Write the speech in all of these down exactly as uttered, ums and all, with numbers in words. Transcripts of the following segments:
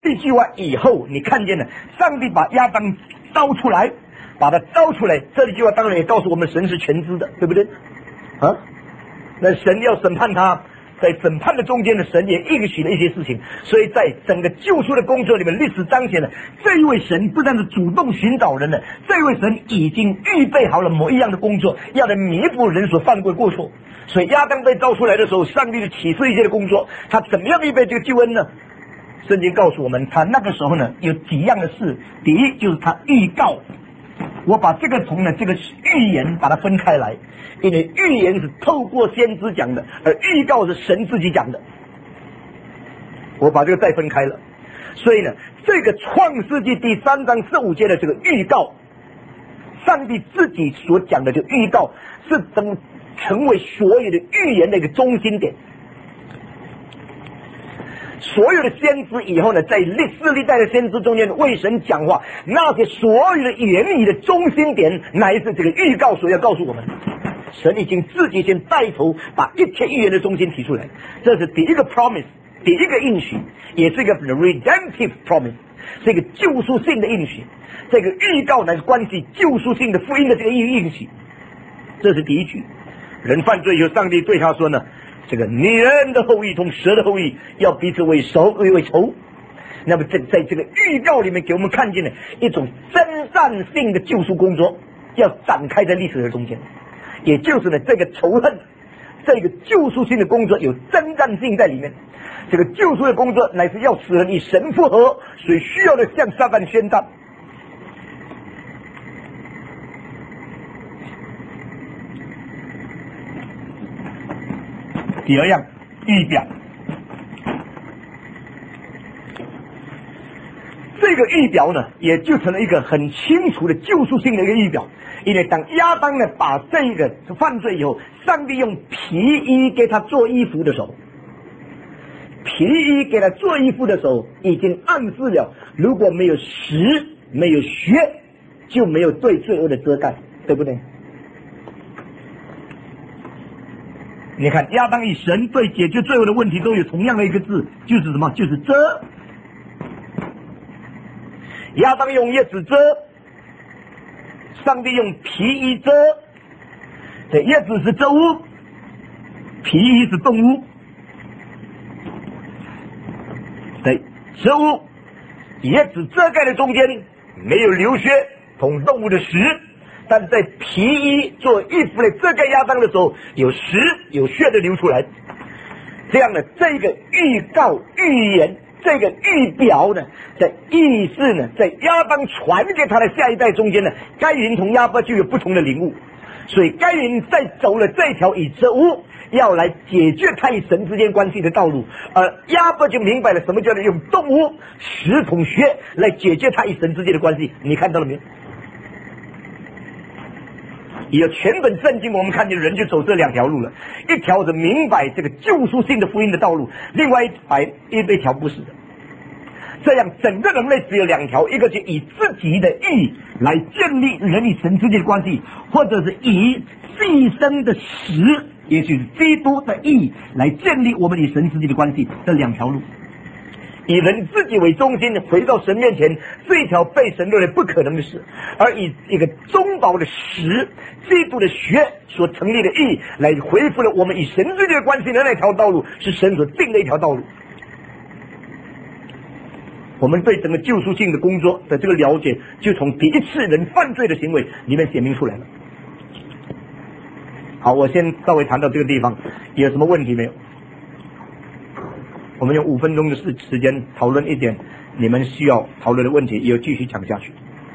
这句话以后，你看见了，上帝把亚当招出来，把他招出来，这一句话当然也告诉我们，神是全知的，对不对？啊，那神要审判他。在审判的中间的神也应许了一些事情，所以在整个救赎的工作里面，历史彰显了这一位神不但是主动寻找人了，这一位神已经预备好了某一样的工作，要来弥补人所犯过的过错。所以亚当被造出来的时候，上帝的启示一些的工作，他怎么样预备这个救恩呢？圣经告诉我们，他那个时候呢有几样的事。第一就是他预告，我把这个从呢这个预言把它分开来，因为预言是透过先知讲的，而预告是神自己讲的，我把这个再分开了。所以呢，这个创世纪第三章十五节的这个预告，上帝自己所讲的这个预告，是等成为所有的预言的一个中心点。所有的先知以后呢，在历世历代的先知中间为神讲话，那些所有的言语的中心点，乃是这个预告所要告诉我们。神已经自己先带头把一切预言的中心提出来，这是第一个 promise， 第一个应许，也是一个 redemptive promise， 是一个救赎性的应许。这个预告乃是关系救赎性的福音的这个应许，这是第一句。人犯罪以后，上帝对他说呢，这个女人的后裔同蛇的后裔要彼此为仇为为仇。那么在在这个预告里面给我们看见了一种征战性的救赎工作要展开在历史的中间，也就是呢这个仇恨，这个救赎性的工作有征战性在里面。这个救赎的工作乃是要使人与神复合，所以需要的向撒旦宣战。第二样，预表。这个预表呢，也就成了一个很清楚的救赎性的一个预表。因为当亚当呢把这个犯罪以后，上帝用皮衣给他做衣服的时候，皮衣给他做衣服的时候，已经暗示了，如果没有石，没有血，就没有对罪恶的遮盖，对不对？你看亚当与神对解决罪恶的问题都有同样的一个字，就是什么？就是遮。亚当用叶子遮，上帝用皮衣遮。这叶子是遮物，皮衣是动物。对，遮物，叶子遮盖的中间没有流血同动物的食，但是在皮衣做衣服来遮盖亚当的时候，有食有血的流出来。这样的这个预告预言，这个预表呢，在意思呢，在亚当传给他的下一代中间呢，该隐同亚伯就有不同的领悟。所以该隐在走了这条以遮物要来解决他与神之间关系的道路，而亚伯就明白了什么叫做用动物食同血来解决他与神之间的关系。你看到了没有？以全本圣经我们看见人就走这两条路了，一条是明白这个救赎性的福音的道路，另外一条一条不是的。这样整个人类只有两条，一个是以自己的义来建立人与神之间的关系，或者是以牺牲的死，也就是基督的义来建立我们与神之间的关系，这两条路。以人自己为中心回到神面前，这一条被神认为不可能的事，而以一个中保的实基督的血所成立的义来恢复了我们与神之间的关系的那条道路，是神所定的一条道路。我们对整个救赎性的工作的这个了解，就从第一次人犯罪的行为里面显明出来了。好，我先稍微谈到这个地方，有什么问题没有？我们用五分钟的时时间讨论一点你们需要讨论的问题，也继续讲下去。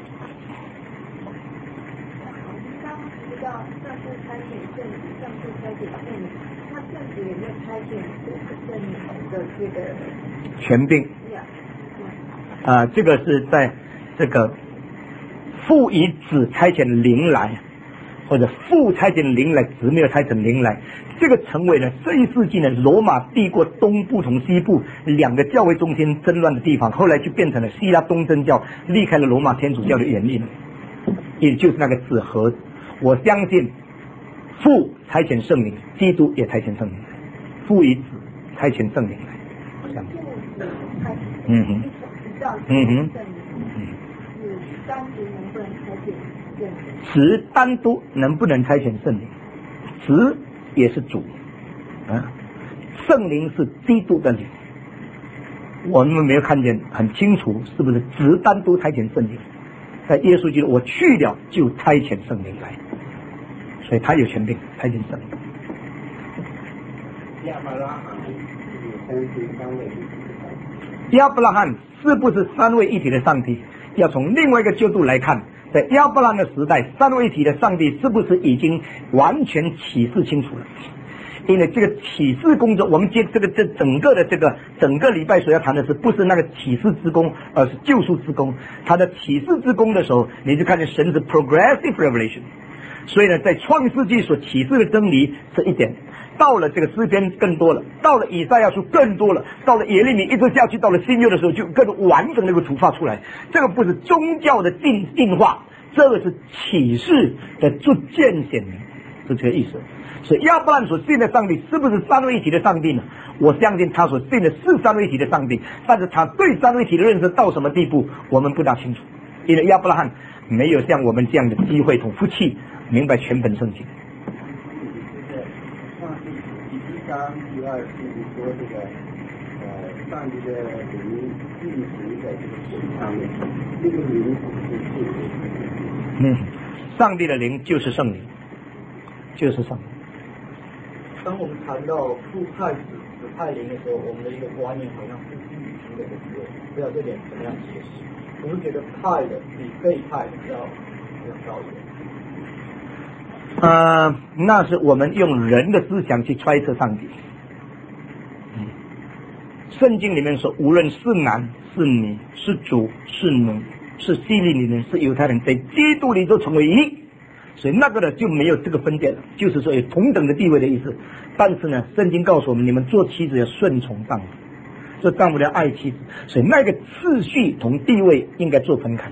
权柄啊、呃，这个是在这个父以子差遣灵来，或者父差遣灵来，子没有差遣灵来，这个成为了这一世纪呢罗马帝国东部同西部两个教会中间争乱的地方，后来就变成了希腊东正教离开了罗马天主教的原因，也就是那个子和。我相信父差遣圣灵，基督也差遣圣灵，父以子差遣圣灵来，我相信。嗯哼， 道嗯哼， 是单独能不能拆解圣灵？ 子单独能不能差遣圣灵？子也是主啊，圣灵是基督的灵。我们没有看见很清楚，是不是只单独差遣圣灵？在耶稣基督，我去了就差遣圣灵来，所以他有权柄差遣圣灵。 亚伯拉罕是三是三位一体的上帝。 亚伯拉罕是不是三位一体的上帝？要从另外一个角度来看，在亚伯拉罕的时代，三位一体的上帝是不是已经完全启示清楚了？因为这个启示工作，我们接这个这整个的这个整个礼拜所要谈的是，不是那个启示之功，而是救赎之功。他的启示之功的时候，你就看见神是 progressive revelation。所以呢，在创世纪所启示的真理是一点，到了这个诗篇更多了，到了以赛亚书更多了，到了耶利米一直下去，到了新约的时候就更完整的一个突发出来。这个不是宗教的进进化，这个是启示的逐渐显明，是这个意思。所以亚伯拉罕所信的上帝是不是三位一体的上帝呢？我相信他所信的是三位一体的上帝，但是他对三位一体的认识到什么地步，我们不大清楚，因为亚伯拉罕没有像我们这样的机会同夫妻明白全本圣经。 创世纪第三第二是说这个呃上帝的灵运行在这个水上面，这个灵是是嗯，上帝的灵就是圣灵，就是圣灵。 当我们谈到父派子、子派灵的时候，我们的一个观念好像是预期的，对不对？不知道这点怎么样解释？我们觉得派的比被派的要要高一点。 呃，那是我们用人的思想去揣测上帝。嗯，圣经里面说，无论是男是女，是主是奴，是希利尼人是犹太人，在基督里都成为一。所以那个呢就没有这个分别了，就是说有同等的地位的意思。但是呢，圣经告诉我们，你们做妻子要顺从丈夫，做丈夫要爱妻子，所以那个次序同地位应该做分开。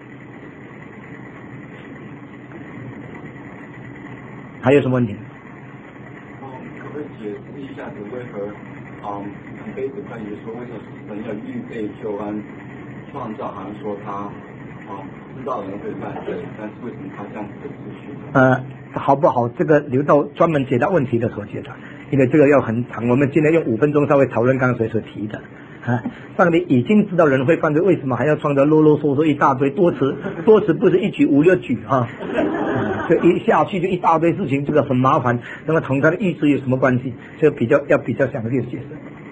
还有什么问题？ 嗯，可不可以解释一下子为何嗯很悲子看也说为什么神要预备救恩创造，好像说他嗯知道人会犯罪，但是为什么他这样子的秩序？ 呃，好不好？这个留到专门解答问题的时候解答，因为这个要很长。我们今天用五分钟稍微讨论刚才所提的啊，上帝已经知道人会犯罪，为什么还要创造啰啰嗦嗦一大堆多词？多词不是一举五六举啊，嗯、这一下去就一大堆事情，这个很麻烦。那么同他的意思有什么关系？这个比较要比较详细的解释。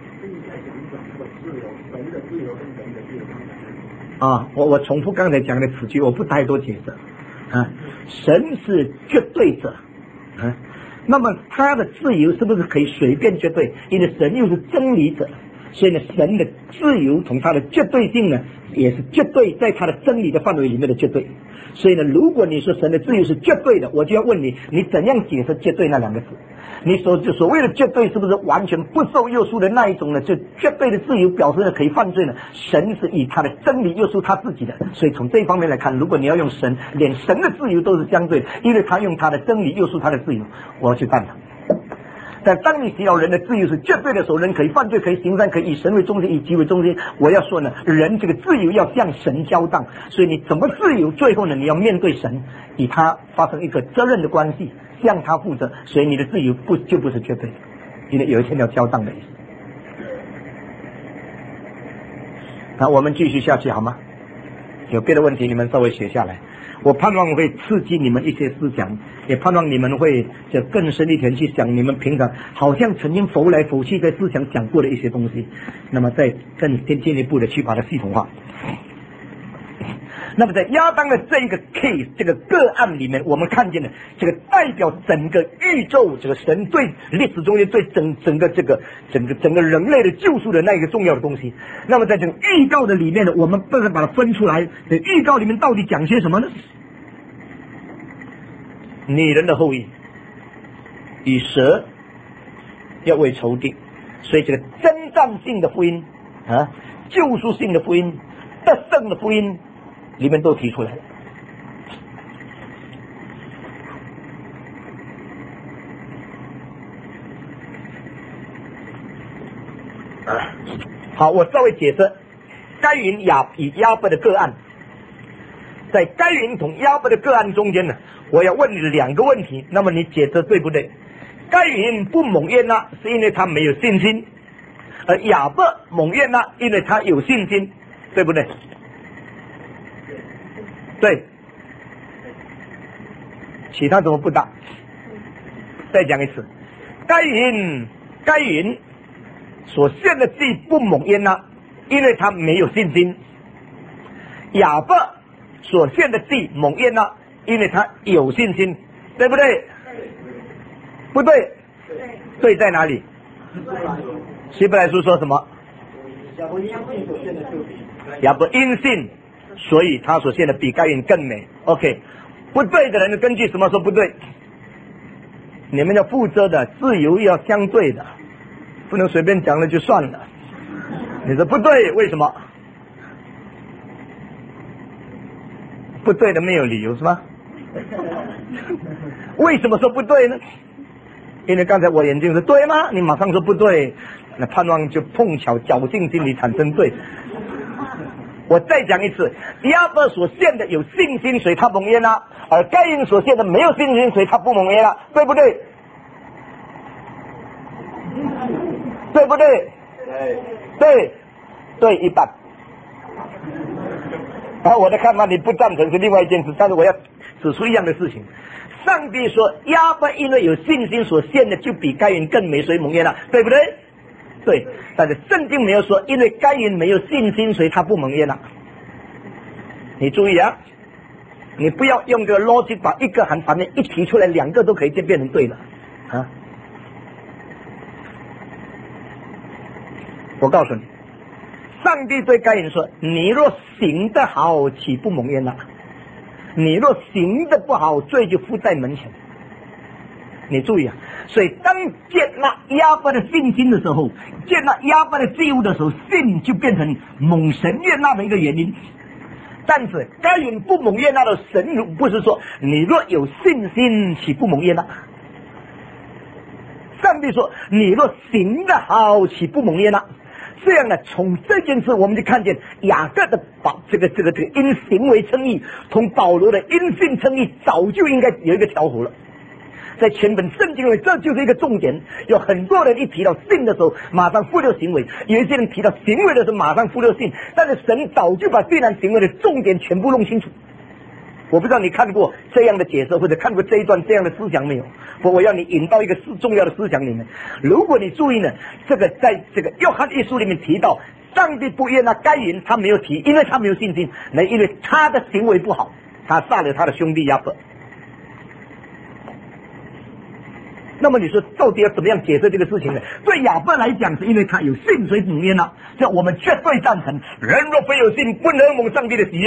啊，我我重复刚才讲的词句，我不太多解释啊。神是绝对者啊，那么他的自由是不是可以随便绝对？因为神又是真理者，所以呢，神的自由同他的绝对性呢，也是绝对在他的真理的范围里面的绝对。所以呢，如果你说神的自由是绝对的，我就要问你，你怎样解释绝对那两个字？你所所谓的绝对是不是完全不受约束的那一种呢？就绝对的自由表示了可以犯罪呢？神是以他的真理约束他自己的，所以从这一方面来看，如果你要用神，连神的自由都是相对的，因为他用他的真理约束他的自由，我要去赞同。但当你提到人的自由是绝对的时候，人可以犯罪，可以行善，可以以神为中心，以己为中心。我要说呢，人这个自由要向神交账，所以你怎么自由，最后呢，你要面对神，与他发生一个责任的关系，向他负责。所以你的自由不就不是绝对的，因为有一天要交账的意思。那我们继续下去好吗？有别的问题你们稍微写下来。我盼望会刺激你们一些思想，也盼望你们会就更深一点去想你们平常好像曾经浮来浮去在思想讲过的一些东西，那么再更进一步的去把它系统化。那么在亚当的这一个 case 这个个案里面，我们看见了这个代表整个宇宙，这个神对历史中间对整整个这个整个整个人类的救赎的那一个重要的东西。那么在这个预告的里面呢，我们不能把它分出来，这预告里面到底讲些什么呢？女人的后裔与蛇要为仇敌，所以这个征战性的福音啊，救赎性的福音，得胜的福音里面都提出来了。好，我稍微解释该隐亚与亚伯的个案，在该隐同亚伯的个案中间呢，我要问你两个问题，那么你解释对不对？该隐不蒙悦纳，是因为他没有信心，而亚伯蒙悦纳，因为他有信心，对不对？对。其他怎么不答？再讲一次，该隐该隐所献的祭不蒙悦纳，因为他没有信心；亚伯所献的祭蒙悦纳，因为他有信心，对不对？不对？对在哪里？希伯来书说什么？亚伯因信，所以他所献的比该隐更美。OK， 不对的人根据什么说不对？你们要负责的，自由要相对的，不能随便讲了就算了。你说不对，为什么？不对的没有理由是吧？为什么说不对呢？因为刚才我眼睛是对吗？你马上说不对，那盼望就碰巧侥幸心理产生对。我再讲一次，亚伯所献的有信心，所以他蒙悦纳；而该隐所献的没有信心，所以他不蒙悦纳，对不对？对不对？对，对一半。然后我的看法你不赞成是另外一件事，但是我要指出一样的事情。上帝说亚伯因为有信心所献的就比该隐更美，所以蒙悦纳，对不对？对，但是圣经没有说因为该隐没有信心所以他不蒙悦纳。你注意啊，你不要用这个逻辑把一个含反面一提出来，两个都可以就变成对了啊！我告诉你，上帝对该隐说：“你若行得好，岂不蒙悦纳？你若行得不好，罪就伏在门前。”你注意啊！所以当接纳亚伯的信心的时候，接纳亚伯的祭物的时候，信就变成蒙神悦纳的一个原因。但是该隐不蒙悦纳的神不是说你若有信心，岂不蒙悦纳？上帝说：“你若行得好，岂不蒙悦纳？”这样呢，从这件事我们就看见雅各的保这个这个这个因行为称义，同保罗的因信称义早就应该有一个调和了。在全本圣经里，这就是一个重点。有很多人一提到信的时候，马上忽略行为；有一些人提到行为的时候，马上忽略信。但是神早就把虽然行为的重点全部弄清楚。我不知道你看过这样的解释，或者看过这一段这样的思想没有？我我要你引到一个思重要的思想里面。如果你注意呢，这个在这个约翰一书里面提到，上帝不悦纳该隐，他没有提，因为他没有信心，那因为他的行为不好，他杀了他的兄弟亚伯。那么你说到底要怎么样解释这个事情呢？对亚伯来讲，是因为他有信，所以蒙悦纳。这我们绝对赞成。人若非有信，不能蒙上帝的喜悦。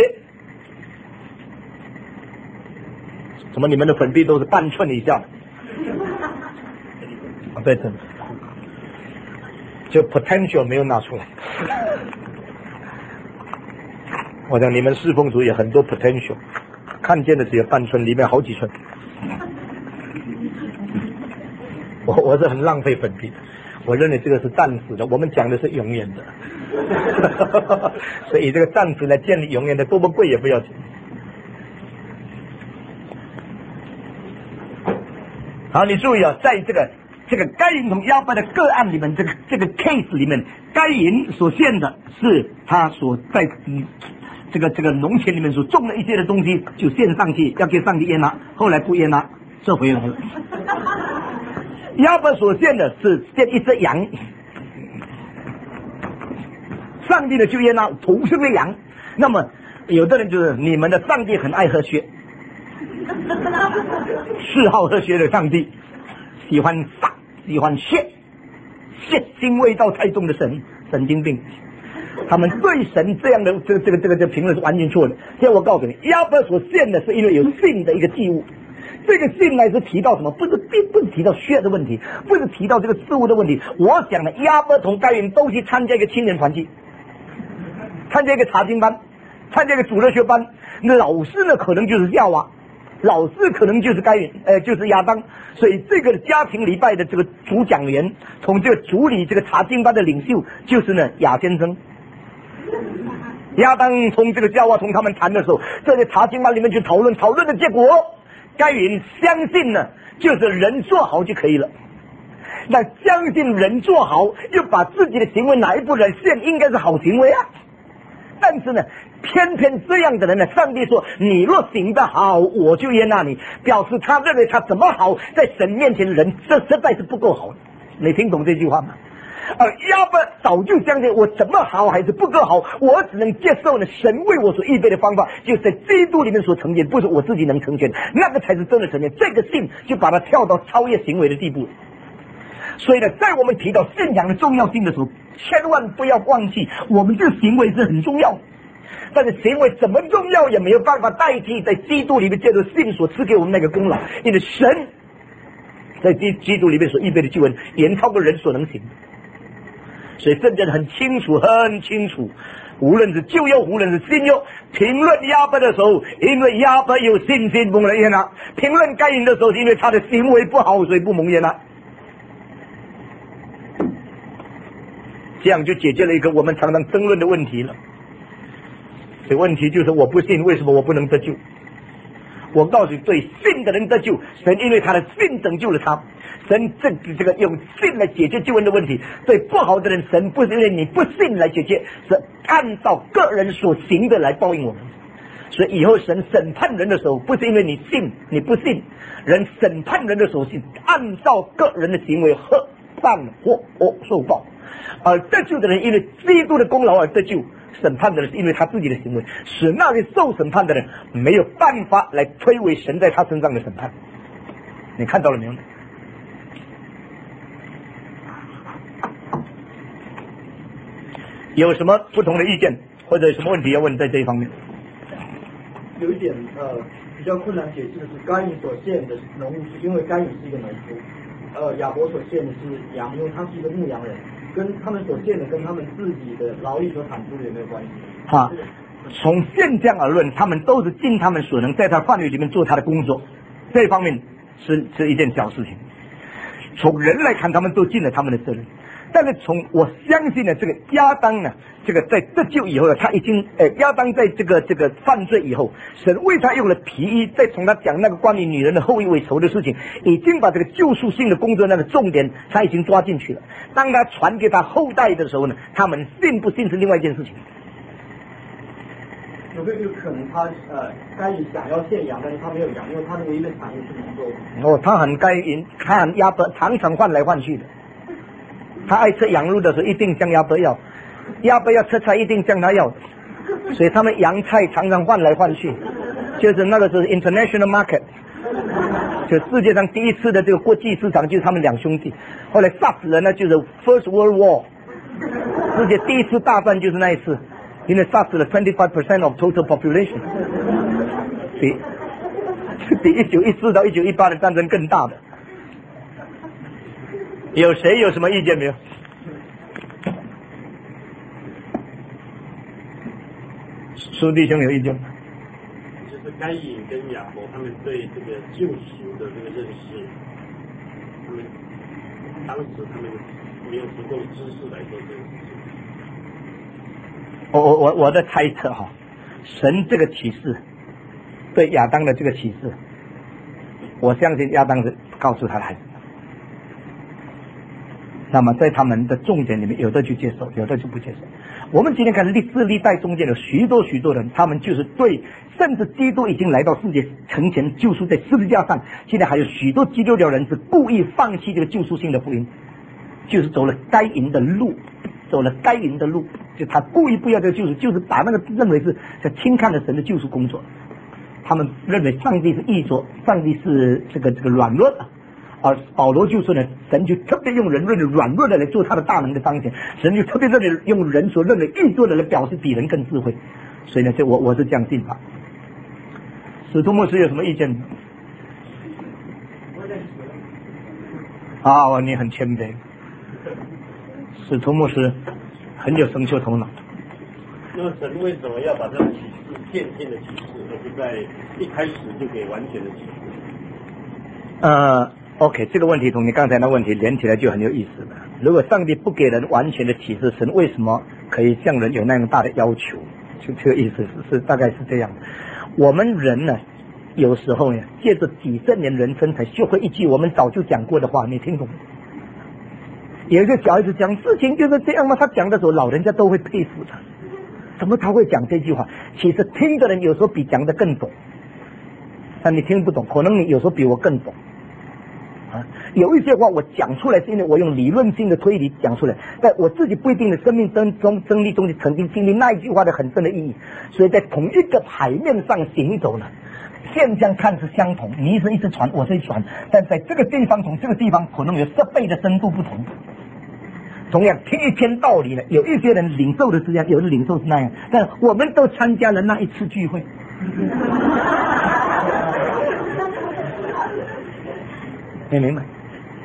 怎么你们的粉币都是半寸以下的？啊，对的，就 potential 没有拿出来。我讲你们侍奉主也很多 potential， 看见的只有半寸，里面好几寸。我我是很浪费粉币的，我认为这个是暂时的，我们讲的是永远的。所以这个暂时来建立永远的，多么贵也不要紧。好，你注意啊，在这个这个该隐同亚伯的个案里面，这个这个 case 里面，该隐所献的是他所在嗯这个这个农田里面所种的一些的东西，就献上去，要给上帝悦纳，后来不悦纳，这回来了。亚伯所献的是献一只羊，上帝的就悦纳头生的羊。那么有的人就是你们的上帝很爱喝血。嗜好喝血的上帝，喜欢杀，喜欢血，血腥味道太重的神，神经病。他们对神这样的这个这个这个这个评论是完全错的。现在我告诉你，亚伯所献的是因为有信的一个祭物，这个信乃是提到什么？不是并不是提到血的问题，不是提到这个事物的问题。我讲的亚伯同该隐都去参加一个青年团契，参加一个查经班，参加一个主日学班，老师呢可能就是夏娃。老师可能就是该隐，呃，就是亚当，所以这个家庭礼拜的这个主讲员，从这个主理这个查经班的领袖，就是呢亚先生。 亚当从这个夏娃同他们谈的时候，这里查经班里面去讨论，讨论的结果，该隐相信呢，就是人做好就可以了。那相信人做好，又把自己的行为哪一部分现应该是好行为啊？但是呢，偏偏这样的人呢，上帝说你若行得好，我就悦纳你，表示他认为他怎么好，在神面前的人这实在是不够好。你听懂这句话吗？而亚伯早就相信我怎么好还是不够好，我只能接受呢神为我所预备的方法，就是在基督里面所成全，不是我自己能成全，那个才是真的成全。这个信就把它跳到超越行为的地步。所以呢，在我们提到信仰的重要性的时候，千万不要忘记我们这个行为是很重要的，但是行为怎么重要也没有办法代替在基督里面借着信所赐给我们那个功劳，因为神在基基督里面所预备的救恩远超过人所能行的。所以圣经很清楚很清楚，无论是旧约无论是新约，评论亚伯的时候，因为亚伯有信心蒙了悦纳；评论该隐的时候，因为他的行为不好，所以不蒙悦纳。这样就解决了一个我们常常争论的问题了。这问题就是我不信，为什么我不能得救？我告诉你，对信的人得救，神因为他的信拯救了他。神这这个用信来解决救恩的问题，对不好的人，神不是因为你不信来解决，是按照个人所行的来报应我们。所以以后神审判人的时候，不是因为你信你不信，人审判人的时候是按照个人的行为和善或恶受报。而得救的人因为基督的功劳而得救，审判的人是因为他自己的行为，使那位受审判的人没有办法来推诿神在他身上的审判。你看到了没有？有什么不同的意见或者有什么问题要问在这一方面？ 有一点呃比较困难解释的是，该隐所献的农物是因为该隐是一个农夫，呃亚伯所献的是羊，因为他是一个牧羊人，跟他们所献的跟他们自己的劳力所产出的有没有关系？ 啊，从现象而论，他们都是尽他们所能，在他范围里面做他的工作，这方面是是一件小事情。从人来看，他们都尽了他们的责任。但是从我相信呢，这个亚当呢，这个在得救以后呢，他已经呃亚当在这个这个犯罪以后，神为他用了皮衣，再从他讲那个关于女人的后裔为仇的事情，已经把这个救赎性的工作那个重点他已经抓进去了。当他传给他后代的时候呢，他们信不信是另外一件事情。 有没有可能他呃该隐想要献羊，但是他没有羊，因为他的唯一的产业是农作物。 哦，他很该隐，他很亚伯，常常换来换去的。他爱吃羊肉的时候，一定向亚伯要；亚伯要吃菜，一定向他要。所以他们洋菜常常换来换去，就是那个是 international market， 就世界上第一次的这个国际市场，就是他们两兄弟。后来杀死人呢，就是 First World War， 世界第一次大战就是那一次，因为杀死了 twenty-five percent of total population， 比比一九一四到一九一八的战争更大的。有谁有什么意见没有？苏弟兄有意见吗？ 就是该隐跟亚伯他们对这个救赎的这个认识，他们当时他们没有足够知识来做这个事情。 我我我我的猜测哈，神这个启示对亚当的这个启示，我相信亚当是告诉他的孩子。那么在他们的重点里面，有的去接受，有的就不接受。我们今天看历世历代中间有许多许多人，他们就是对，甚至基督已经来到世界成全救赎在十字架上，现在还有许多基督教人是故意放弃这个救赎性的福音，就是走了该隐的路，走了该隐的路，就他故意不要这个救赎，就是把那个认为是在轻看了神的救赎工作。他们认为上帝是易作，上帝是这个这个软弱的。而保罗就说呢，神就特别用人认为软弱的来做他的大能的彰显，神就特别认为用人所认为易做的来表示比人更智慧。所以呢，这我我是这样信法。史徒牧师有什么意见？啊，你很谦卑。史徒牧师很有神学头脑。 那么神为什么要把这个启示渐渐的启示，而不是在一开始就给完全的启示？ 呃 OK， 这个问题同你刚才那问题连起来就很有意思了。如果上帝不给人完全的启示，神为什么可以向人有那样大的要求？ 就这个意思是是大概是这样。我们人呢，有时候呢，借着几十年人生才学会一句我们早就讲过的话，你听懂吗？有一个小孩子讲事情就是这样吗？他讲的时候，老人家都会佩服他，怎么他会讲这句话？其实听的人有时候比讲的更懂，但你听不懂，可能你有时候比我更懂。啊，有一些话我讲出来是因为我用理论性的推理讲出来，但我自己不一定的生命中中经历中曾经经历那一句话的很深的意义，所以在同一个海面上行走呢，现象看似相同，你是一只船，我是一船，但在这个地方同这个地方可能有十倍的深度不同。同样听一篇道理呢，有一些人领受的是这样，有的领受是那样，但我们都参加了那一次聚会。你明白？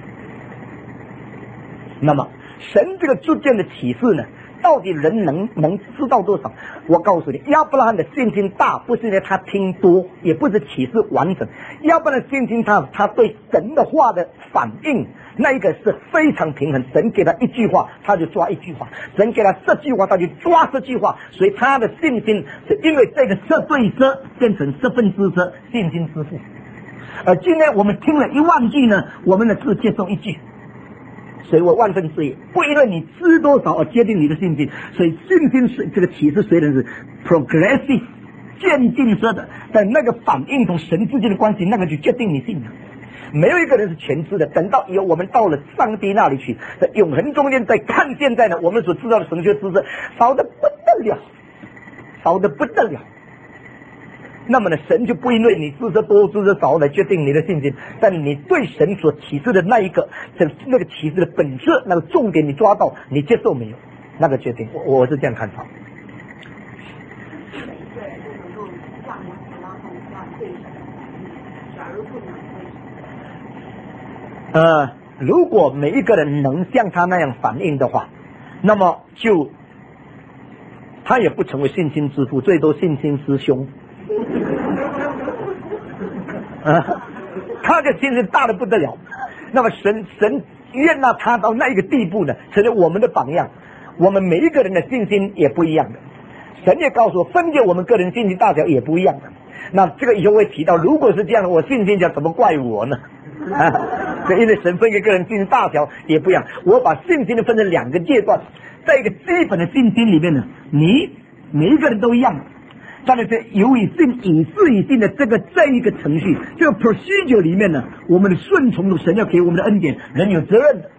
那么神这个逐渐的启示呢，到底人能能知道多少？我告诉你，亚伯拉罕的信心大，不是因为他听多，也不是启示完整。亚伯拉罕信心他他对神的话的反应，那一个是非常平衡。神给他一句话，他就抓一句话；神给他十句话，他就抓十句话。所以他的信心是因为这个十对十变成十分之十，信心之父。而今天我们听了一万句呢，我们呢只接受一句，所以我万分之一，不因为你知多少而决定你的信心。所以信心是这个启示虽然是 progressive 渐进式的，但那个反应同神之间的关系，那个就决定你信了。没有一个人是全知的，等到以后我们到了上帝那里去，在永恒中间再看现在呢，我们所知道的神学知识少得不得了，少得不得了。那么呢，神就不因为你知识多知识少来决定你的信心，但你对神所启示的那一个这那个启示的本质，那个重点你抓到，你接受没有，那个决定。我我是这样看法。 每一个人都能够像亚伯拉罕这样对神，假如不能为呃，如果每一个人能像他那样反应的话，那么就他也不成为信心之父，最多信心师兄。啊，他的心是大的不得了。那么神神愿让他到那一个地步呢，成为我们的榜样。我们每一个人的信心也不一样的，神也告诉我，分解我们个人信心大小也不一样的。那这个以后会提到，如果是这样的，我信心讲怎么怪我呢？啊，因为神分给个人信心大小也不一样。我把信心分成两个阶段，在一个基本的信心里面呢，你每一个人都一样。但是在由于信以事以信的这个这一个程序，这个 procedure 里面呢，我们的顺从的神要给我们的恩典，人有责任的。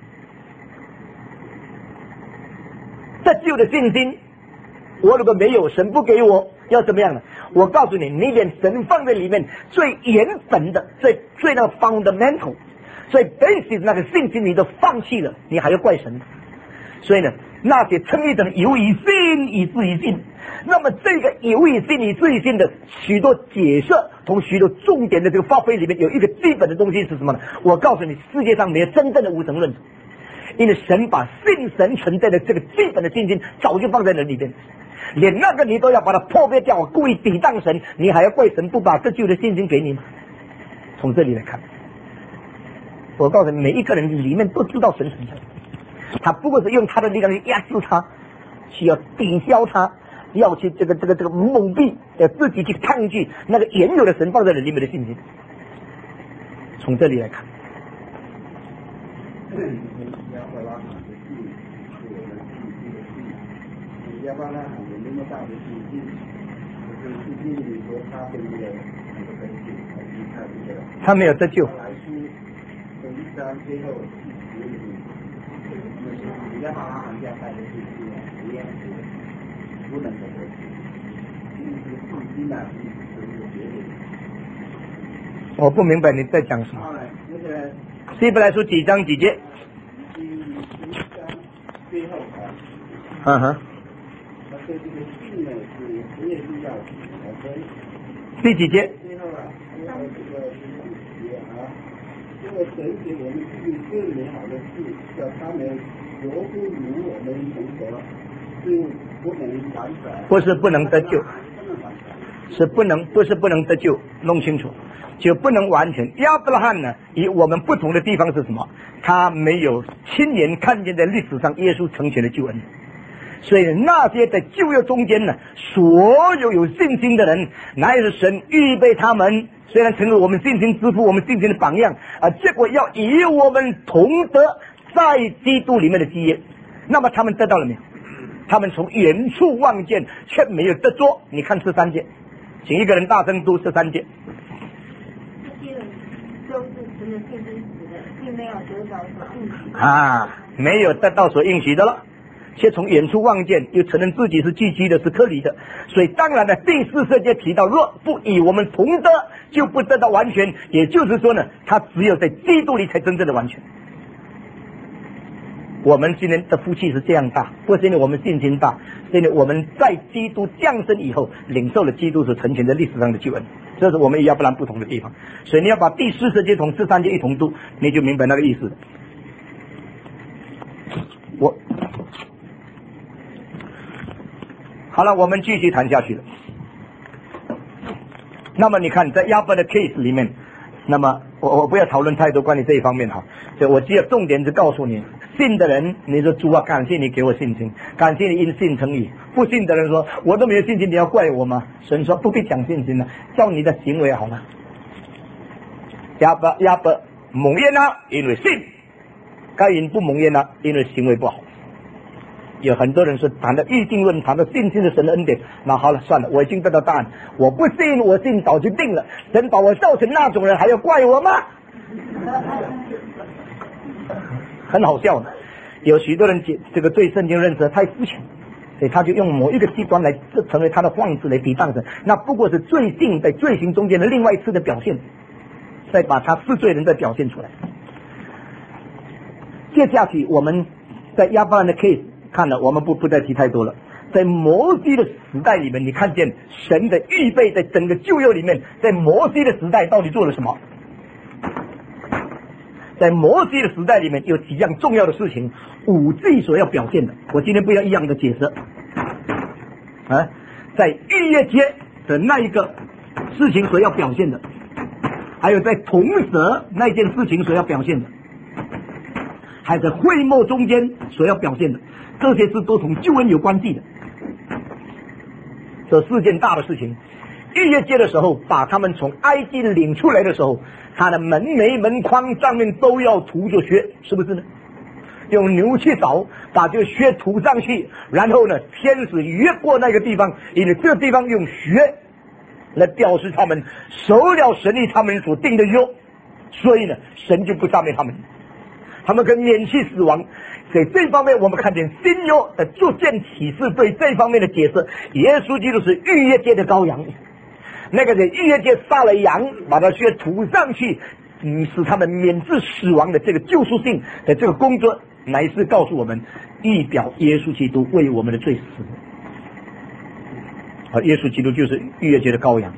得救的信心，我如果没有，神不给我，要怎么样呢？我告诉你，你连神放在里面最原本的、最最那个 fundamental、最 basic 那个信心你都放弃了，你还要怪神？所以呢，那些称义的人由于信以至于信。那么这个由于信以至于信的许多解释同许多重点的这个发挥里面，有一个基本的东西是什么呢？我告诉你，世界上没有真正的无神论，因为神把信神存在的这个基本的信心早就放在人里边，连那个你都要把它破灭掉，故意抵挡神，你还要怪神不把这旧的信心给你吗？从这里来看，我告诉你，每一个人里面都知道神存在，他不过是用他的力量去压制他，需要抵消他，要去这个这个这个蒙蔽，要自己去抗拒那个原有的神放在人里面的信心。从这里来看， 亚伯拉罕的信是我们信心的信，亚伯拉罕有那么大的信心，就是信心里说他的那个那个根据，还是他这个他没有得救。 来书的一章最后十里，就是亚伯拉罕这样带的信心啊，实验是不能得救，就是信心啊，是一个绝对。 我不明白你在讲什么。 那个希伯来书几章几节？ 第十章最后啊， 嗯哼， 他说这个信呢是职业必要产生。 第几节？ 最后啊，最后这个第四节啊，这个神给我们预备最美好的事，叫他们若不如我们同得，就不能完全。 不是不能得救， 不能完全。 是不能，不是不能得救，弄清楚，就不能完全。亚伯拉罕呢，与我们不同的地方是什么？他没有亲眼看见在历史上耶稣成全的救恩， 所以那些在旧约中间呢，所有有信心的人，乃是神预备他们，虽然成为我们信心之父，我们信心的榜样啊，结果要与我们同得在基督里面的基业。那么他们得到了没有？他们从远处望见，却没有得着。你看十三节，请一个人大声读十三节。 这些人都是存着信心死的，并没有得着所应许的啊，没有得到所应许的了，却从远处望见，又承认自己是寄居的，是客旅的。所以当然呢，第四十节提到，若不与我们同得，就不得到完全。也就是说呢，他只有在基督里才真正的完全。我们今天的福气是这样大，不是因为我们信心大，是因为我们在基督降生以后，领受了基督所成全的历史上的救恩，这是我们与亚伯兰不同的地方。所以你要把第四十节同十三节一同读，你就明白那个意思。我好了，我们继续谈下去了。那么你看，在亚伯的 case 里面，那么我我不要讨论太多关于这一方面哈，所以我只要重点是告诉你，信的人，你说主啊，感谢你给我信心，感谢你因信称义；不信的人说，我都没有信心，你要怪我吗？神说不必讲信心了，叫你的行为好了。亚伯亚伯蒙冤啊，因为信；该隐不蒙冤啊，因为行为不好。有很多人说谈到预定论，谈到信心的神的恩典，那好了算了，我已经得到答案，我不信我信早就定了，神把我造成那种人还要怪我吗？很好笑的，有许多人这个对圣经认识太肤浅，所以他就用某一个极端来成为他的幌子来抵挡神，那不过是罪性在罪行中间的另外一次的表现，再把他是罪人再表现出来。接下去我们在亚伯兰的 case 看了，我们不不再提太多了。在摩西的时代里面，你看见神的预备，在整个旧约里面，在摩西的时代到底做了什么？在摩西的时代里面有几样重要的事情，五祭所要表现的，我今天不要一样的解释啊，在逾越节的那一个事情所要表现的，还有在铜蛇那件事情所要表现的，还有在会幕中间所要表现的，这些事都同救恩有关系的。这四件大的事情，逾越节的时候把他们从埃及领出来的时候，他的门楣门框上面都要涂着血，是不是呢？用牛去扫，把这个血涂上去，然后呢，天使越过那个地方，因为这个地方用血来表示他们守了神力他们所定的约，所以呢，神就不赦免他们，他们可以免去死亡。所以这方面我们看见新约的逐渐启示对这方面的解释，耶稣基督是逾越节的羔羊，那个在逾越节杀了羊，把它血涂上去，嗯，使他们免致死亡的这个救赎性的这个工作，乃是告诉我们预表耶稣基督为我们的罪死。而耶稣基督就是逾越节的羔羊。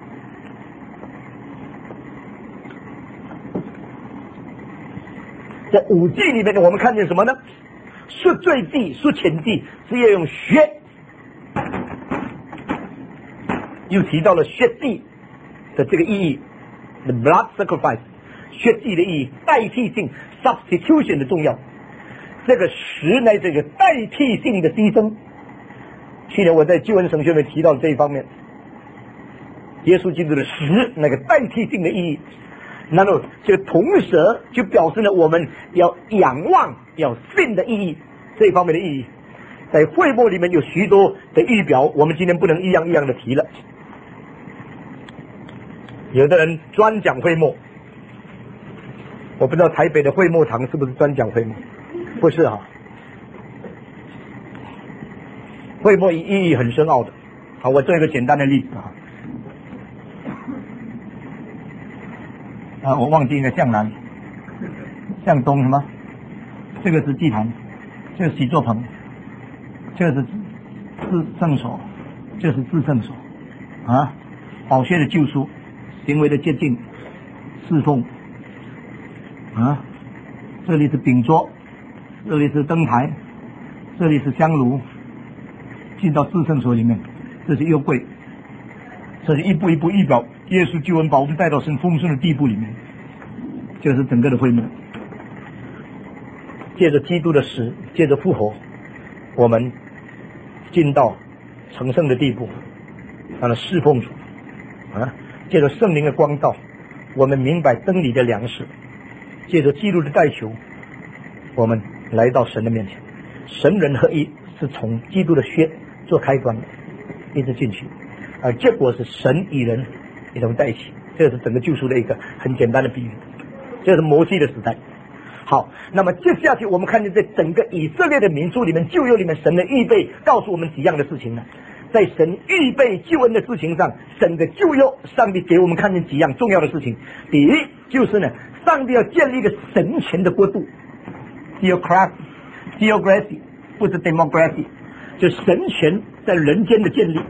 在五祭里面呢，我们看见什么呢？赎罪祭、赎愆祭是要用血，又提到了血祭的这个意义 ，the blood sacrifice， 血祭的意义，代替性 substitution 的重要。这个实乃这个代替性的牺牲。去年我在救恩神学里提到了这一方面，耶稣基督的实那个代替性的意义。然后这个铜蛇就表示了我们要仰望、要信的意义，这一方面的意义，在会幕里面有许多的预表，我们今天不能一样一样的提了。有的人专讲会幕，我不知道台北的会幕堂是不是专讲会幕，不是哈。会幕意义很深奥的，好，我做一个简单的例子哈。啊，我忘记一个向南，向东什么？这个是祭坛，这个是洗座棚，这个是至圣所，这是至圣所啊，宝血的救赎，行为的洁净，侍奉啊，这里是饼桌，这里是灯台，这里是香炉，进到至圣所里面，这是约柜，这是一步一步预表耶稣救恩宝珠带到神丰盛的地步里面，这是整个的会幕。借着基督的死，借着复活，我们进到成圣的地步，让他侍奉主啊，借着圣灵的光照，我们明白真理的粮食，借着基督的代求，我们来到神的面前。神人合一是从基督的血做开端的，一直进去，而结果是神与人一同在一起。这是整个救赎的一个很简单的比喻，这是摩西的时代。好，那么接下去我们看见在整个以色列的民族里面，旧约里面神的预备告诉我们几样的事情呢？在神预备救恩的事情上，整个旧约上帝给我们看见几样重要的事情。第一就是呢，上帝要建立一个神权的国度 ，theocracy， theocracy 不是 democracy， 就神权在人间的建立。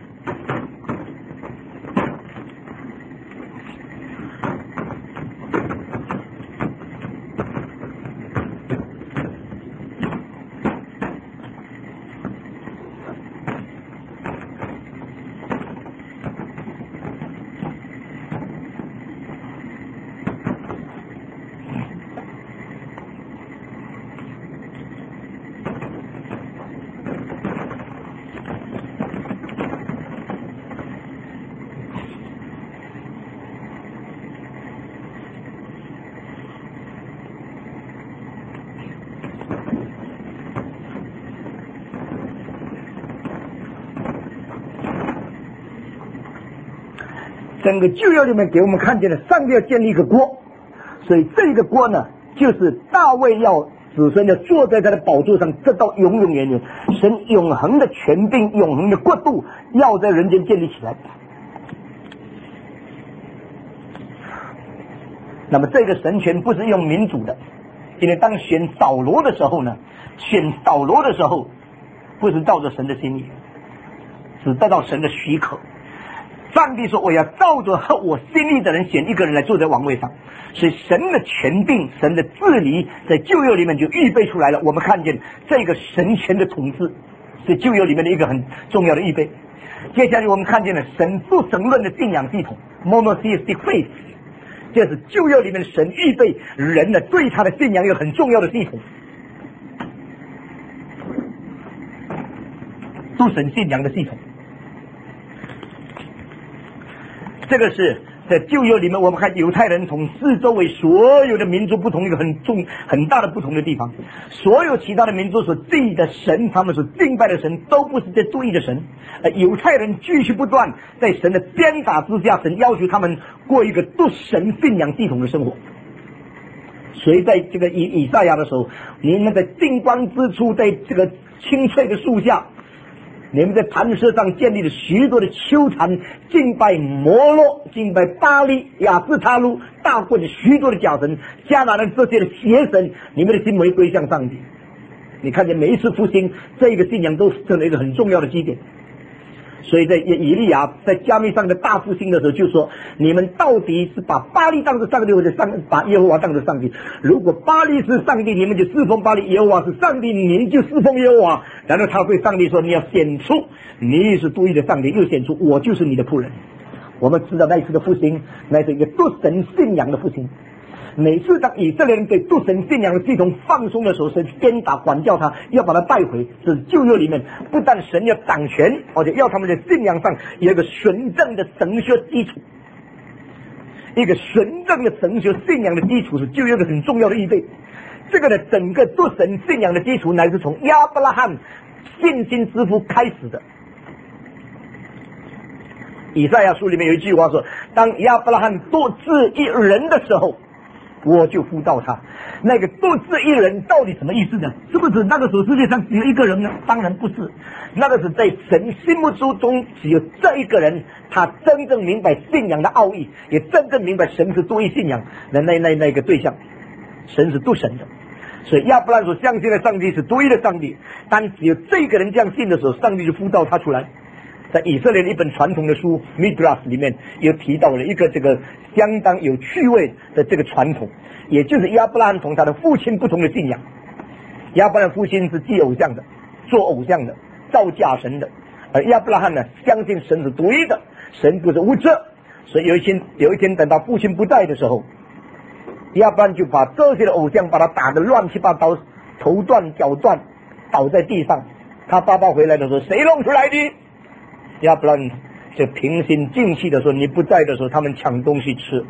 整个旧约里面给我们看见了上帝要建立一个国，所以这个国呢，就是大卫要子孙要坐在他的宝座上，直到永永远远。神永恒的权柄、永恒的国度要在人间建立起来。那么这个神权不是用民主的，因为当选扫罗的时候呢，选扫罗的时候不是照着神的心意，只得到神的许可。上帝说我要照着合我心意的人选一个人来坐在王位上，所以神的权柄、神的治理在旧约里面就预备出来了。我们看见这个神权的统治是旧约里面的一个很重要的预备。接下来我们看见了神不神论的信仰系统 monotheistic faith， 这是旧约里面的神预备人的对他的信仰一个很重要的系统，诸神信仰的系统。这个是在旧约里面，我们看犹太人从四周围所有的民族不同一个很重很大的不同的地方，所有其他的民族所敬的神，他们所敬拜的神都不是这对的神。呃，犹太人继续不断在神的鞭打之下，神要求他们过一个独神信仰系统的生活。所以在这个以以赛亚的时候，你们在金光之处，在这个青翠的树下，你们在磐石上建立了许多的丘坛，敬拜摩洛，敬拜巴利、亚斯他路、大棍的许多的假神，迦南人这些的邪神，你们的心为归向上帝。你看见每一次复兴，这个信仰都成了一个很重要的基点。所以在以利亚在加密上的大复兴的时候就说，你们到底是把巴利当作上帝，或者上把耶和华当作上帝？如果巴利是上帝，你们就侍奉巴利；耶和华是上帝，你们就侍奉耶和华。然后他对上帝说，你要显出你是独一的上帝，又显出我就是你的仆人。我们知道那一次的复兴，那是一个独神信仰的复兴。每次当以色列人对独神信仰的系统放松的时候，神鞭打管教他，要把他带回。这是旧约里面不但神要掌权，而且要他们在信仰上有一个纯正的神学基础。一个纯正的神学信仰的基础是旧约的很重要的预备。这个的整个独神信仰的基础乃是从亚伯拉罕信心之父开始的。以赛亚书里面有一句话说，当亚伯拉罕独自一人的时候，我就呼召他。那个独自一人到底什么意思呢？是不是那个时候世界上只有一个人呢？当然不是，那个是在神心目之中只有这一个人，他真正明白信仰的奥义，也真正明白神是独一信仰的那那那个对象，神是独神的。所以亚伯拉罕所相信的上帝是独一的上帝，但只有这个人这样信的时候，上帝就呼召他出来。在以色列的一本传统的书 Midrash 里面有提到了一个这个相当有趣味的这个传统，也就是亚伯拉罕同他的父亲不同的信仰。亚伯拉罕父亲是祭偶像的，做偶像的，造假神的，而亚伯拉罕呢相信神是独一的，神不是无遮。所以有一天有一天等到父亲不在的时候，亚伯拉罕就把这些的偶像把他打得乱七八糟，头断脚断，倒在地上。 他爸爸回来的时候，谁弄出来的？亚伯兰就平心静气的说：“你不在的时候，他们抢东西吃。”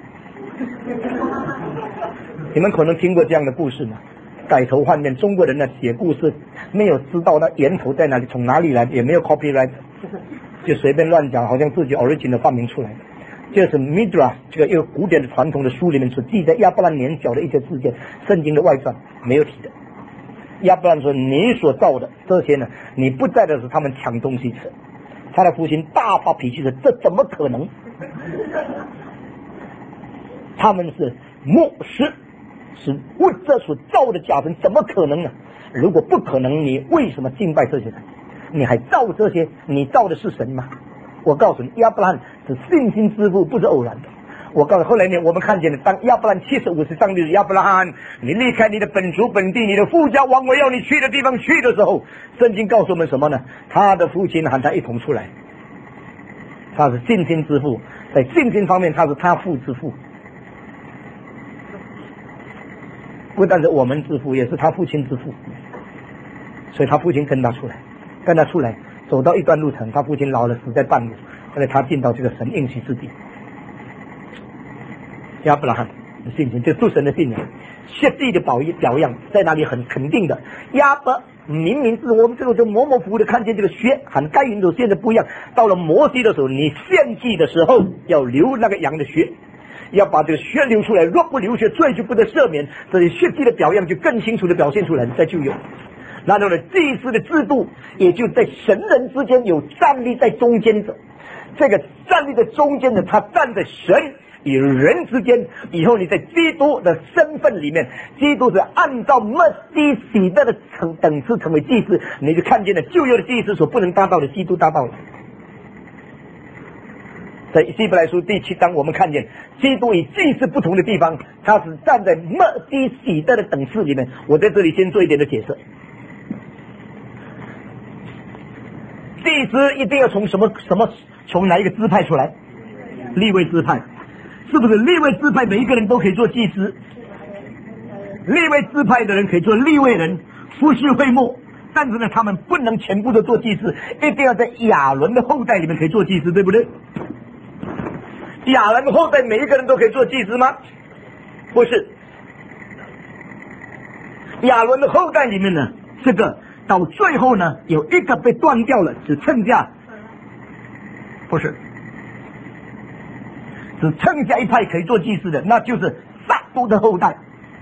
你们可能听过这样的故事吗？改头换面，中国人呢写故事没有知道那源头在哪里，从哪里来，也没有 copyright， 就随便乱讲，好像自己 origin 的发明出来的。这是 Midrash 这个一个古典的传统的书里面所记载亚伯兰年小的一些事件，圣经的外传没有提的。亚伯兰说：“你所造的这些呢，你不在的时候，他们抢东西吃。”他的父亲大发脾气说：“这怎么可能？他们是牧师，是物质所造的假神，怎么可能呢？如果不可能，你为什么敬拜这些人？你还造这些？你造的是神吗？”我告诉你，亚伯兰是信心之父，不是偶然的。我告诉后来呢，我们看见了，当亚伯兰七十五岁，上帝亚伯拉罕，你离开你的本族本地，你的父家往我要你去的地方去的时候，圣经告诉我们什么呢？他的父亲喊他一同出来，他是信心之父，在信心方面他是他父之父，不但是我们之父，也是他父亲之父。所以他父亲跟他出来，跟他出来，走到一段路程，他父亲老了，死在半路，后来他进到这个神应许之地。亚伯拉罕的信心，这是神的信仰，谢地的表表样在那里很肯定的。亚伯明明是我们这个就模模糊糊的看见这个血，很该云走，现在不一样。到了摩西的时候，你献祭的时候要流那个羊的血，要把这个血流出来，若不流血，罪就不得赦免。这里血地的表样就更清楚的表现出来，在就有。然后呢，祭司的制度也就在神人之间有站立在中间的，这个站立在中间的，他站在神与人之间。以后你在基督的身份里面，基督是按照末基洗德的等等次成为祭司，你就看见了旧约的祭司所不能达到的，基督达到了。在希伯来书第七章，我们看见基督与祭司不同的地方，他是站在末基洗德的等次里面。我在这里先做一点的解释。祭司一定要从什么什么从哪一个支派出来？利未支派，是不是？利未支派每一个人都可以做祭司，利未支派的人可以做利未人，服侍会幕，但是呢，他们不能全部都做祭司，一定要在亚伦的后代里面可以做祭司，对不对？亚伦的后代每一个人都可以做祭司吗？不是。亚伦的后代里面呢，这个到最后呢，有一个被断掉了，只剩下，不是，只剩下一派可以做祭司的，那就是撒督的后代。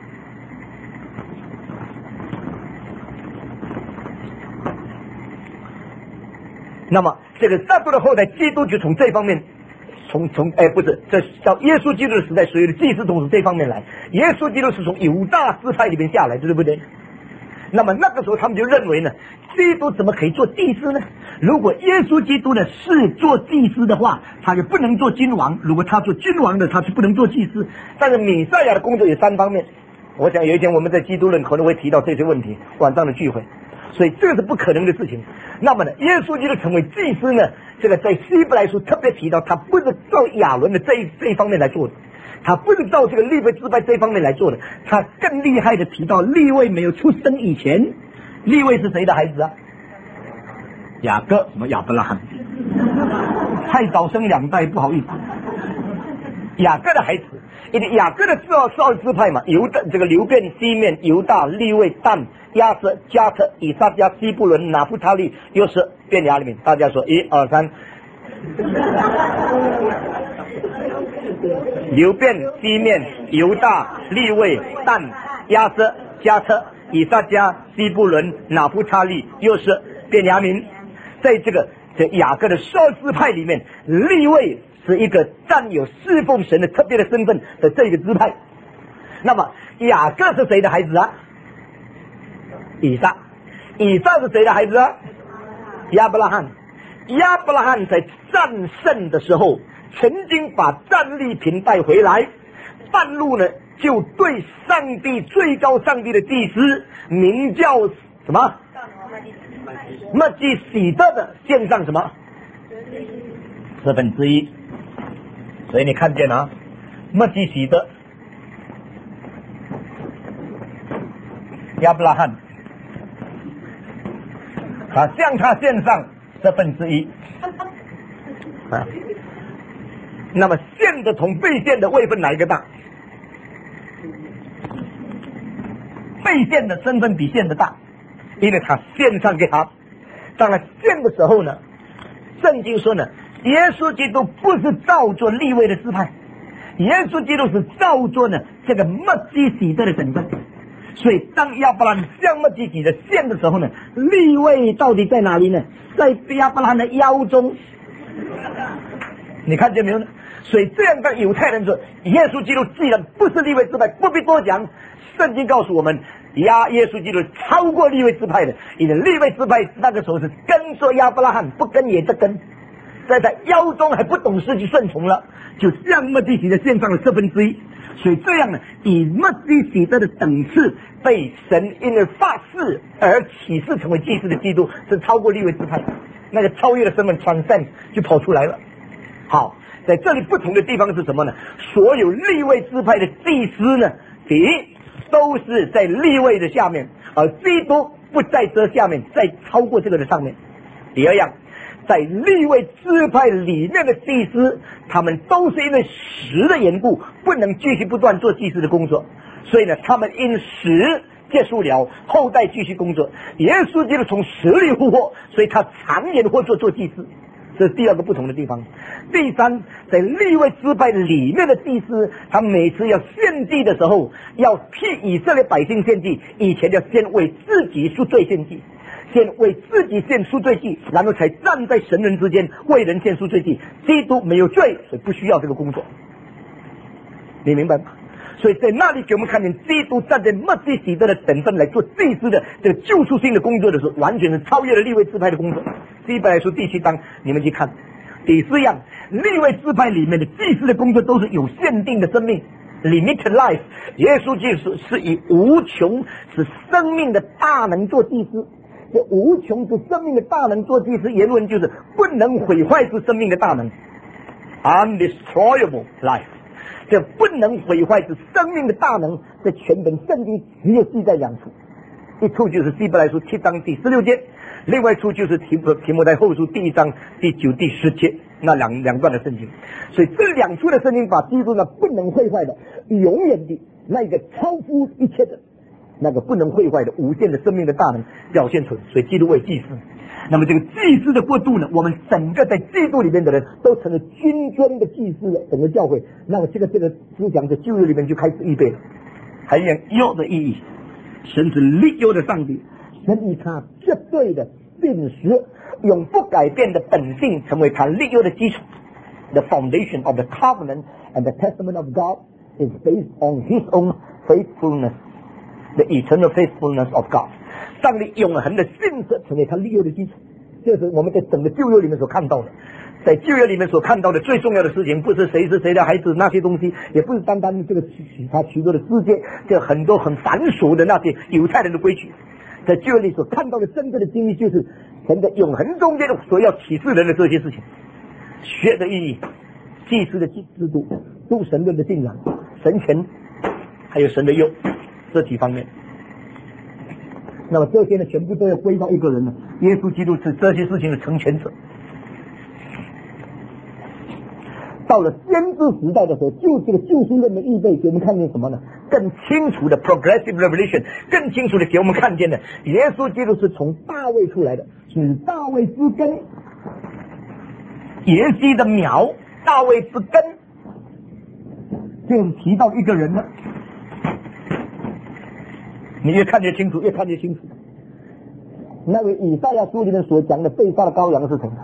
那么这个撒督的后代，基督就从这方面，从从哎不是，这到耶稣基督的时代，所有的祭司都从这方面来。耶稣基督是从犹大支派里面下来，对不对？那么那个时候他们就认为呢，基督怎么可以做祭司呢？如果耶稣基督呢是做祭司的话，他就不能做君王；如果他做君王的，他是不能做祭司。但是弥赛亚的工作有三方面，我想有一天我们在基督论可能会提到这些问题，晚上的聚会，所以这个是不可能的事情。那么呢，耶稣基督成为祭司呢，这个在希伯来书特别提到，他不是照亚伦的这一这一方面来做的，他不是照这个利未支派这方面来做的，他更厉害的提到利未没有出生以前，利未是谁的孩子啊？雅各，什么亚伯拉罕？太早生两代，不好意思。雅各的孩子，因为雅各的十二十二支派嘛，犹大这个流便、西面、犹大、利未、但、亚瑟、加特、以撒加、西布伦、拿弗他利、又是便雅悯。大家说一二三。流便、西面、犹大、利未、但、亚瑟、加特、以撒加、西布伦、拿弗他利、又是便雅悯。在这个这雅各的十二支派里面，利未是一个占有侍奉神的特别的身份的这个支派。那么雅各是谁的孩子啊？以撒。以撒是谁的孩子啊？亚伯拉罕。亚伯拉罕在战胜的时候曾经把战利品带回来，半路呢就对上帝最高上帝的祭司名叫什么末基洗德的献上什么四分之一。所以你看见啊，末基洗德、亚伯拉罕、 啊，向他献上这分之一啊。那么献的同被献的位分哪一个大？被献的身份比献的大，因为他献上给他。当然献的时候呢，圣经说呢，耶稣基督不是照做利未的支派，耶稣基督是照做呢这个麦基洗德的身份。所以当亚伯拉罕向麦基洗德献的时候呢，利未到底在哪里呢？在亚伯拉罕的腰中。你看见没有呢？所以这样的犹太人说，耶稣基督既然不是利未支派，不必多讲。圣经告诉我们，亚耶稣基督超过利未支派的，因为利未支派那个时候是跟着亚伯拉罕，不跟也得跟，在他腰中还不懂事去顺从了，就向麦基洗德献上了四分之一。所以这样呢，以麦基洗德的等次被神因为发誓而启示成为祭司的基督，是超过利未支派，那个超越的身份传散就跑出来了。好，在这里不同的地方是什么呢？所有利未支派的祭司呢，第一都是在利未的下面，而基督不在这下面，在超过这个的上面。第二样，在利未支派里面的祭司，他们都是因为时的缘故，不能继续不断做祭司的工作，所以呢，他们因时结束了，后代继续工作。耶稣基督从死里复活，所以他常年或做做祭司。这是第二个不同的地方。第三，在利未支派里面的祭司，他每次要献祭的时候，要替以色列百姓献祭，以前要先为自己赎罪献祭，先为自己献赎罪祭，然后才站在神人之间为人献赎罪祭。基督没有罪，所以不需要这个工作，你明白吗？所以在那里给我们看见，基督站在麦基洗德的等分来做祭司的这个救赎性的工作的时候，完全是超越了利未支派的工作。希伯来书第七章你们去看。第四样，利未支派里面的祭司的工作都是有限定的生命 limited life。 耶稣基督是以无穷是生命的大能做祭司，这无穷是生命的大能做祭司，原文就是不能毁坏之生命的大能 undestroyable life，这不能毁坏之生命的大能，在全本圣经只有记载两处，一处就是希伯来书七章第十六节，另外一处就是提提摩太后书第一章第九第十节，那两两段的圣经。所以这两处的圣经把基督呢不能毁坏的、永远的那个超乎一切的那个不能毁坏的无限的生命的大能表现出来。所以基督为祭司，那么这个祭司的国度呢，我们整个在基督里面的人都成了君尊的祭司了，整个教会。那么这个这个思想在旧约里面就开始预备了。还有约的意义，神是立约的上帝，神以他绝对的信实、永不改变的本性成为他立约的基础。The foundation of the covenant and the testament of God is based on His own faithfulness, the eternal faithfulness of God。上帝永恒的信实成为他立约的基础，这是我们在整个旧约里面所看到的。在旧约里面所看到的最重要的事情，不是谁是谁的孩子那些东西，也不是单单这个其他许多的世界，这很多很繁琐的那些犹太人的规矩。在旧约里所看到的真正的经历，就是神的永恒中间所要启示人的这些事情。学的意义，祭司的制度，诸神论的信仰，神权，还有神的佑，这几方面。那么这些呢，全部都要归到一个人呢，耶稣基督是这些事情的成全者。到了先知时代的时候，就这个救赎论的预备，给我们看见什么呢？更清楚的 progressive revelation， 更清楚的给我们看见的，耶稣基督是从大卫出来的，是大卫之根，耶西的苗，大卫之根。就提到一个人了，你越看越清楚，越看越清楚。那位以赛亚书里面所讲的被杀的羔羊是谁呢？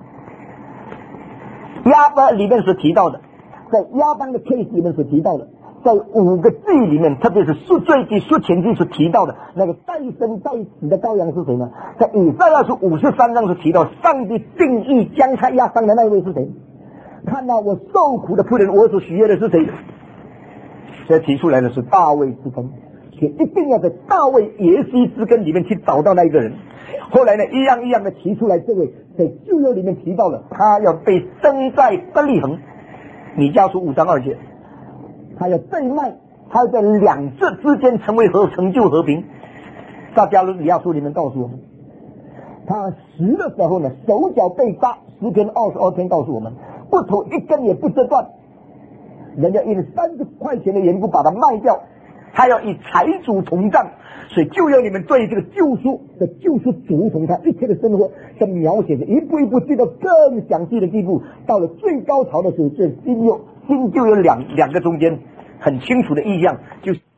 亚当里面所提到的，在亚当的 case 里面所提到的，在五个祭里面，特别是赎罪祭、赎愆祭所提到的那个再生再死的羔羊是谁呢？在以赛亚书五十三章所提到，上帝定义将他压伤的那位是谁？看到我受苦的仆人，我所喜悦的是谁？所以提出来的是大卫之根，所以一定要在大卫耶西之根里面去找到那一个人。后来呢，一样一样的提出来，这位在旧约里面提到了，他要被生在伯利恒，米迦书五章二节，他要被卖，他要在两者之间成为和成就和平。撒迦利亚书里面告诉我们， 他死的时候呢，手脚被扎，诗篇二十二篇告诉我们，不头一根也不折断。人家因为三十块钱的缘故把它卖掉，他要以财主同账，所以就要你们对这个救赎的救赎主从他一切的生活的描写的一步一步进到更详细的地步，到了最高潮的时候，这新有新就有两两个中间很清楚的意象，就是